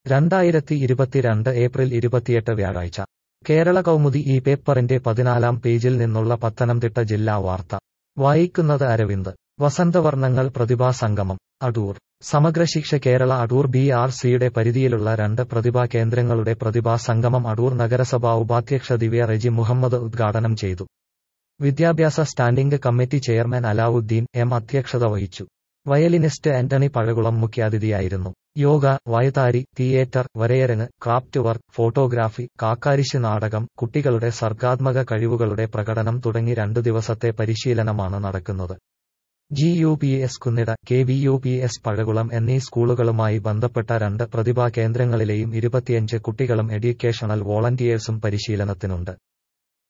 2022 April 28 വ്യാഴാഴ്ച കേരള കൗമുദി ഈ പേപ്പറിന്റെ 14-ാം പേജിൽ നിന്നുള്ള പത്തനംതിട്ട ജില്ലാ വാർത്ത വായിക്കുന്നത് അരവിന്ദ്. വസന്തവർണ്ണങ്ങൾ പ്രതിഭാസംഗമം അടൂർ. സമഗ്രശിക്ഷ കേരള അടൂർ BRCയുടെ പരിധിയിലുള്ള 2 പ്രതിഭാ കേന്ദ്രങ്ങളുടെ പ്രതിഭാസംഗമം അടൂർ നഗരസഭാ ഉപാധ്യക്ഷ ദിവ്യ റെജി മുഹമ്മദ് ഉദ്ഘാടനം ചെയ്തു. വിദ്യാഭ്യാസ standing committee chairman Alauddin M അധ്യക്ഷത വഹിച്ചു. വയലിനിസ്റ്റ് ആന്റണി പഴകുളം മുഖ്യാതിഥിയായിരുന്നു. യോഗ, വയതാരി, തിയേറ്റർ, വരയരങ്ങ്, ക്രാഫ്റ്റ് വർക്ക്, ഫോട്ടോഗ്രാഫി, കാക്കാരിശ് നാടകം, കുട്ടികളുടെ സർഗാത്മക കഴിവുകളുടെ പ്രകടനം തുടങ്ങി 2 ദിവസത്തെ പരിശീലനമാണ് നടക്കുന്നത്. GUPS കുന്നിട, KVUPS പഴകുളം എന്നീ സ്കൂളുകളുമായി ബന്ധപ്പെട്ട 2 പ്രതിഭാ കേന്ദ്രങ്ങളിലെയും 25 കുട്ടികളും എഡ്യൂക്കേഷണൽ വോളണ്ടിയേഴ്സും പരിശീലനത്തിനുണ്ട്.